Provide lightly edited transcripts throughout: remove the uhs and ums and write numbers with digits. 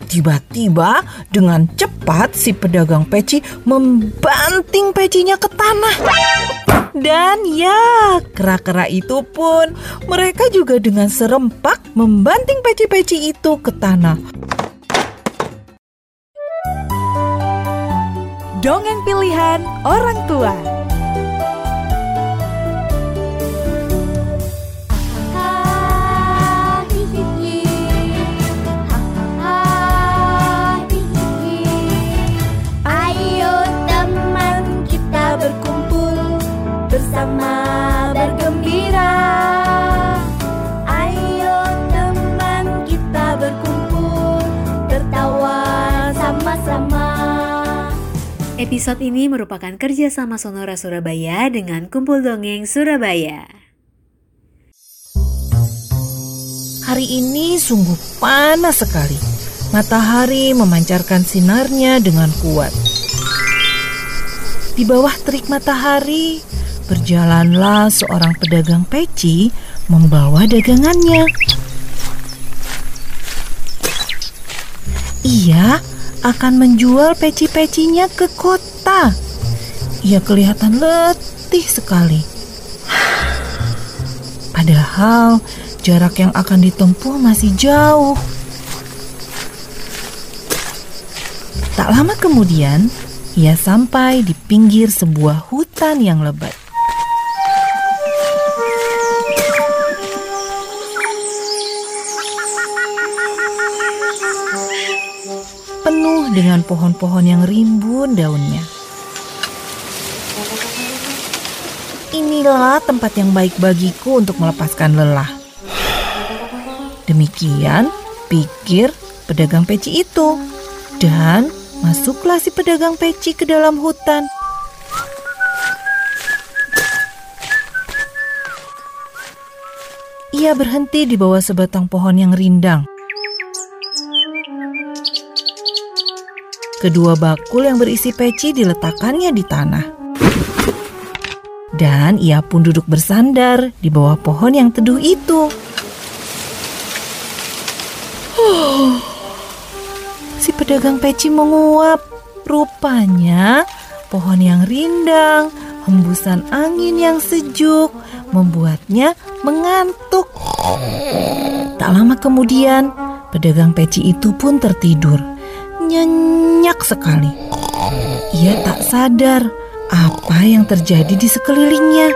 Tiba-tiba dengan cepat si pedagang peci membanting pecinya ke tanah. Dan ya, kera-kera itu pun mereka juga dengan serempak membanting peci-peci itu ke tanah. Dongeng pilihan orang tua. Bersama bergembira, ayo teman kita berkumpul, tertawa sama-sama. Episode ini merupakan kerjasama Sonora Surabaya dengan Kumpul Dongeng Surabaya. Hari ini sungguh panas sekali. Matahari memancarkan sinarnya dengan kuat. Di bawah terik matahari, berjalanlah seorang pedagang peci membawa dagangannya. Ia akan menjual peci-pecinya ke kota. Ia kelihatan letih sekali. Padahal jarak yang akan ditempuh masih jauh. Tak lama kemudian, ia sampai di pinggir sebuah hutan yang lebat. Penuh dengan pohon-pohon yang rimbun daunnya. Inilah tempat yang baik bagiku untuk melepaskan lelah. Demikian pikir pedagang peci itu. Dan masuklah si pedagang peci ke dalam hutan. Ia berhenti di bawah sebatang pohon yang rindang. Kedua bakul yang berisi peci diletakkannya di tanah. Dan ia pun duduk bersandar di bawah pohon yang teduh itu. Si pedagang peci menguap. Rupanya pohon yang rindang, hembusan angin yang sejuk membuatnya mengantuk. Tak lama kemudian, pedagang peci itu pun tertidur. Nyenyak sekali. Ia tak sadar apa yang terjadi di sekelilingnya.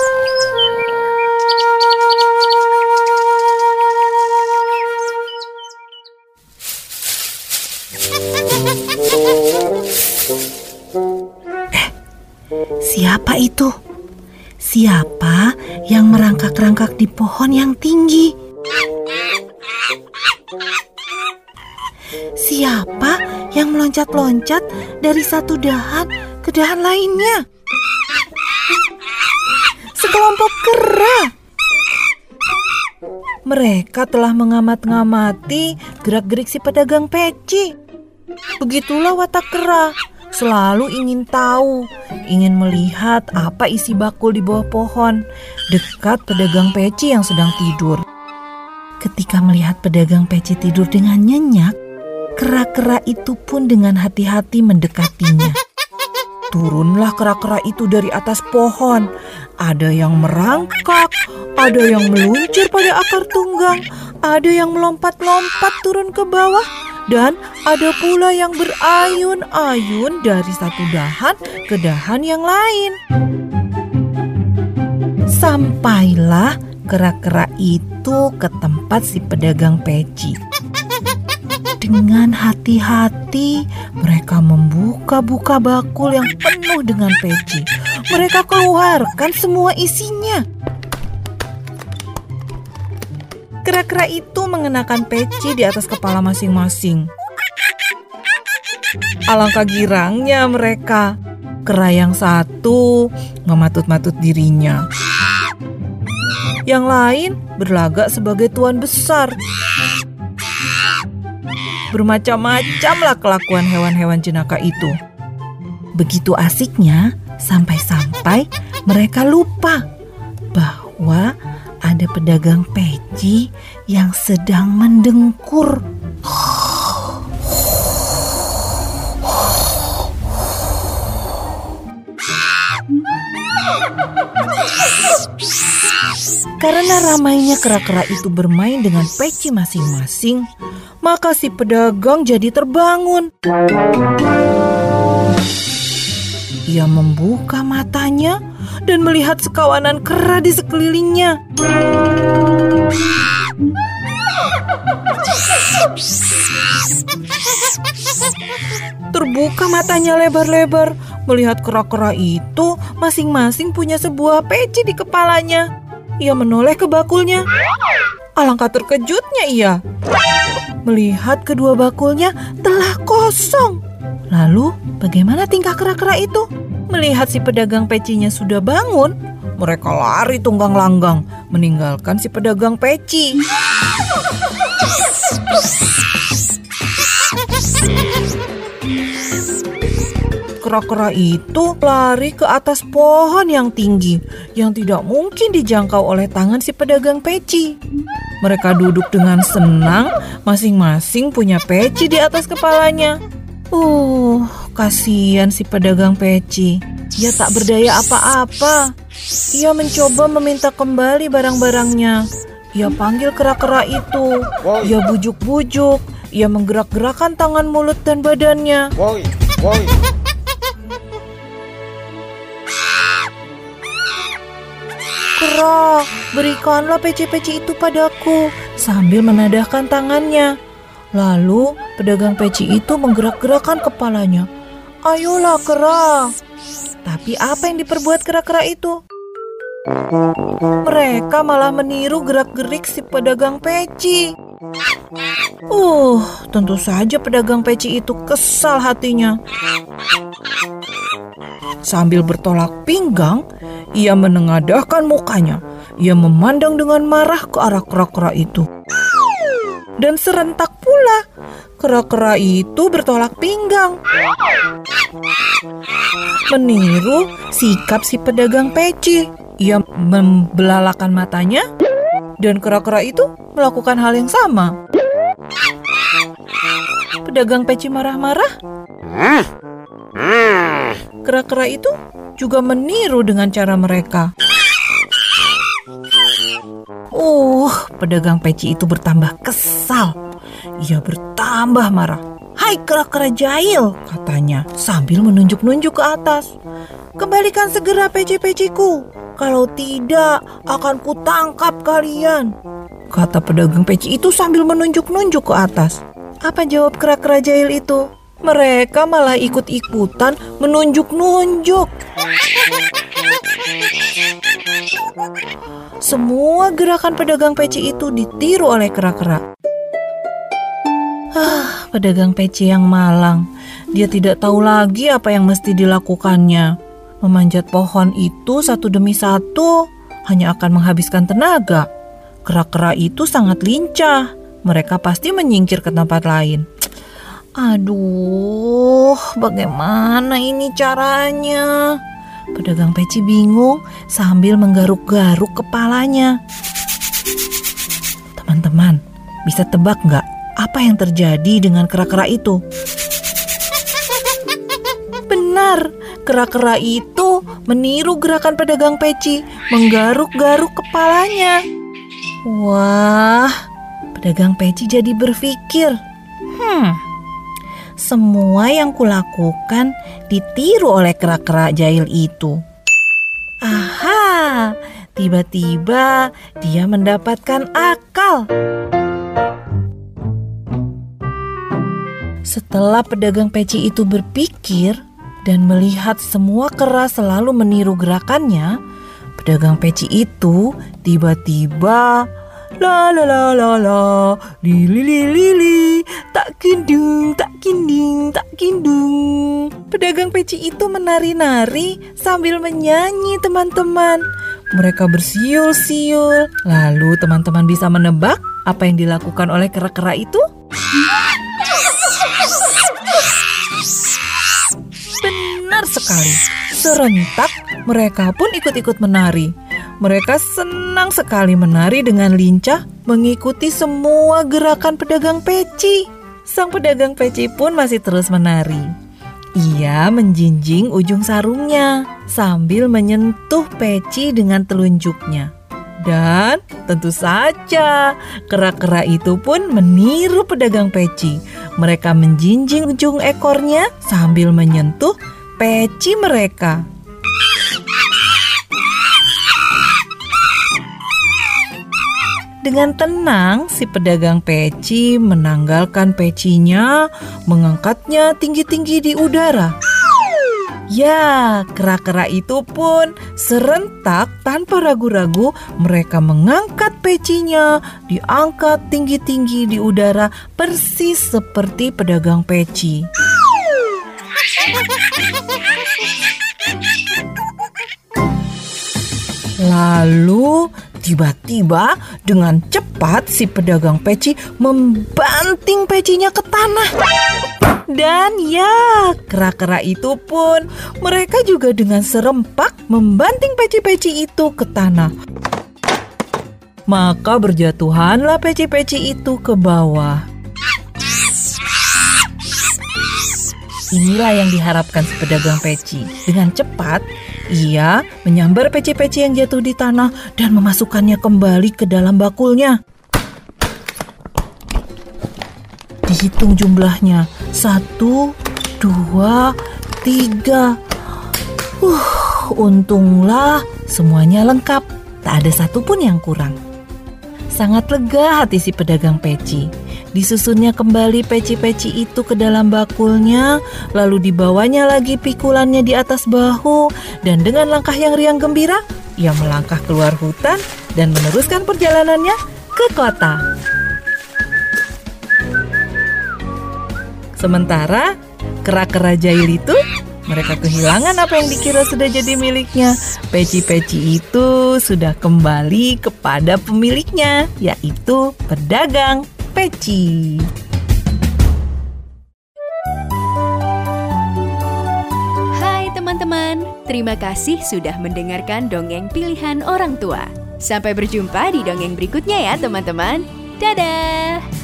Siapa itu? Siapa yang merangkak-rangkak di pohon yang tinggi? Siapa yang meloncat-loncat dari satu dahan ke dahan lainnya? Sekelompok kera. Mereka telah mengamat-ngamati gerak-gerik si pedagang peci. Begitulah watak kera, selalu ingin tahu, ingin melihat apa isi bakul di bawah pohon, dekat pedagang peci yang sedang tidur. Ketika melihat pedagang peci tidur dengan nyenyak, kera-kera itu pun dengan hati-hati mendekatinya. Turunlah kera-kera itu dari atas pohon. Ada yang merangkak, ada yang meluncur pada akar tunggang, ada yang melompat-lompat turun ke bawah, dan ada pula yang berayun-ayun dari satu dahan ke dahan yang lain. Sampailah kera-kera itu ke tempat si pedagang peci. Dengan hati-hati mereka membuka-buka bakul yang penuh dengan peci. Mereka keluarkan semua isinya. Kera-kera itu mengenakan peci di atas kepala masing-masing. Alangkah girangnya mereka. Kera yang satu mematut-matut dirinya. Yang lain berlagak sebagai tuan besar. Bermacam-macamlah kelakuan hewan-hewan jenaka itu. Begitu asiknya sampai-sampai mereka lupa bahwa ada pedagang peci yang sedang mendengkur. Karena ramainya kera-kera itu bermain dengan peci masing-masing, maka si pedagang jadi terbangun. Ia membuka matanya dan melihat sekawanan kera di sekelilingnya. Terbuka matanya lebar-lebar melihat kera-kera itu masing-masing punya sebuah peci di kepalanya. Ia menoleh ke bakulnya. Alangkah terkejutnya ia melihat kedua bakulnya telah kosong. Lalu bagaimana tingkah kera-kera itu? Melihat si pedagang pecinya sudah bangun, mereka lari tunggang langgang meninggalkan si pedagang peci. Kera-kera itu lari ke atas pohon yang tinggi yang tidak mungkin dijangkau oleh tangan si pedagang peci. Mereka duduk dengan senang, masing-masing punya peci di atas kepalanya. Kasihan si pedagang peci. Ia tak berdaya apa-apa. Ia mencoba meminta kembali barang-barangnya. Ia panggil kera-kera itu. Ia bujuk-bujuk. Ia menggerak-gerakkan tangan, mulut, dan badannya. Kera, berikanlah peci-peci itu padaku, sambil menadahkan tangannya. Lalu pedagang peci itu menggerak-gerakkan kepalanya. Ayolah kera. Tapi apa yang diperbuat kera-kera itu? Mereka malah meniru gerak-gerik si pedagang peci. Tentu saja pedagang peci itu kesal hatinya. Sambil bertolak pinggang, ia menengadahkan mukanya. Ia memandang dengan marah ke arah kera-kera itu. Dan serentak pula, kera-kera itu bertolak pinggang, meniru sikap si pedagang peci. Ia membelalakan matanya, dan kera-kera itu melakukan hal yang sama. Pedagang peci marah-marah. Kera-kera itu juga meniru dengan cara mereka. Pedagang peci itu bertambah kesal. Ia bertambah marah. Hai kera-kera jahil, katanya sambil menunjuk-nunjuk ke atas. Kembalikan segera peci-peciku. Kalau tidak, akan kutangkap kalian, kata pedagang peci itu sambil menunjuk-nunjuk ke atas. Apa jawab kera-kera jahil itu? Mereka malah ikut-ikutan menunjuk-nunjuk. Semua gerakan pedagang peci itu ditiru oleh kera-kera. Pedagang peci yang malang. Dia tidak tahu lagi apa yang mesti dilakukannya. Memanjat pohon itu satu demi satu hanya akan menghabiskan tenaga. Kera-kera itu sangat lincah. Mereka pasti menyingkir ke tempat lain. Bagaimana ini caranya? Pedagang peci bingung sambil menggaruk-garuk kepalanya. Teman-teman, bisa tebak nggak apa yang terjadi dengan kera-kera itu? Benar, kera-kera itu meniru gerakan pedagang peci, menggaruk-garuk kepalanya. Wah, pedagang peci jadi berpikir, semua yang kulakukan ditiru oleh kera-kera jahil itu. Aha, tiba-tiba dia mendapatkan akal. Setelah pedagang peci itu berpikir dan melihat semua kera selalu meniru gerakannya, pedagang peci itu tiba-tiba la la la la la, li li li li li, tak kindung, tak kinding, tak kindung. Pedagang peci itu menari-nari sambil menyanyi, teman-teman. Mereka bersiul-siul. Lalu teman-teman bisa menebak apa yang dilakukan oleh kera-kera itu? Benar sekali. Serentak mereka pun ikut-ikut menari. Mereka senang sekali menari dengan lincah mengikuti semua gerakan pedagang peci. Sang pedagang peci pun masih terus menari. Ia menjinjing ujung sarungnya sambil menyentuh peci dengan telunjuknya. Dan tentu saja kera-kera itu pun meniru pedagang peci. Mereka menjinjing ujung ekornya sambil menyentuh peci mereka. Dengan tenang, si pedagang peci menanggalkan pecinya, mengangkatnya tinggi-tinggi di udara. Ya, kera-kera itu pun serentak tanpa ragu-ragu mereka mengangkat pecinya, diangkat tinggi-tinggi di udara persis seperti pedagang peci. Lalu tiba-tiba dengan cepat si pedagang peci membanting pecinya ke tanah. Dan ya, kera-kera itu pun mereka juga dengan serempak membanting peci-peci itu ke tanah. Maka berjatuhanlah peci-peci itu ke bawah. Inilah yang diharapkan si pedagang peci. Dengan cepat, ia menyambar peci-peci yang jatuh di tanah dan memasukkannya kembali ke dalam bakulnya. Dihitung jumlahnya, 1, 2, 3. Untunglah semuanya lengkap, tak ada satupun yang kurang. Sangat lega hati si pedagang peci. Disusunnya kembali peci-peci itu ke dalam bakulnya, lalu dibawanya lagi pikulannya di atas bahu, dan dengan langkah yang riang gembira, ia melangkah keluar hutan dan meneruskan perjalanannya ke kota. Sementara kera-kera jahil itu, mereka kehilangan apa yang dikira sudah jadi miliknya. Peci-peci itu sudah kembali kepada pemiliknya, yaitu pedagang peci. Hai teman-teman, terima kasih sudah mendengarkan dongeng pilihan orang tua. Sampai berjumpa di dongeng berikutnya ya teman-teman. Dadah!